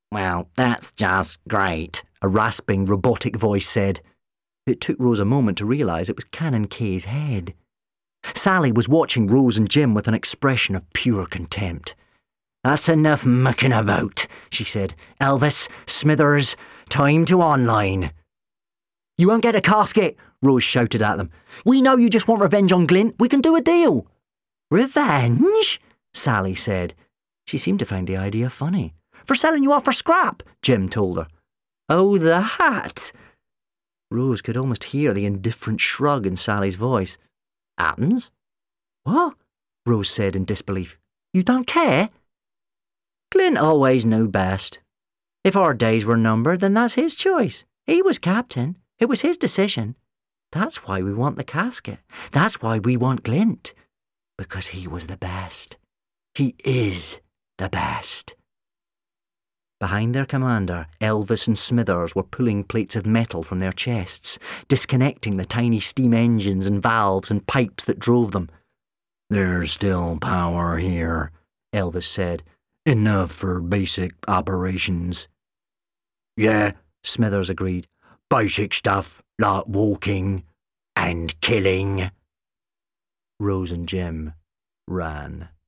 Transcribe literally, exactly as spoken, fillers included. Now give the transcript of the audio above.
Well, that's just great, a rasping, robotic voice said. It took Rose a moment to realise it was Canon K's head. Sally was watching Rose and Jim with an expression of pure contempt. That's enough mucking about, she said. Elvis, Smithers, time to online. You won't get a casket, Rose shouted at them. We know you just want revenge on Glint. We can do a deal. Revenge? Sally said. She seemed to find the idea funny. For selling you off for scrap, Jim told her. Oh, the hat! Rose could almost hear the indifferent shrug in Sally's voice. Happens? What? Rose said in disbelief. You don't care? Glint always knew best. If our days were numbered, then that's his choice. He was captain. It was his decision. That's why we want the casket. That's why we want Glint. Because he was the best. He is the best. Behind their commander, Elvis and Smithers were pulling plates of metal from their chests, disconnecting the tiny steam engines and valves and pipes that drove them. There's still power here, Elvis said. Enough for basic operations. Yeah, Smithers agreed. Basic stuff like walking and killing. Rose and Jim ran.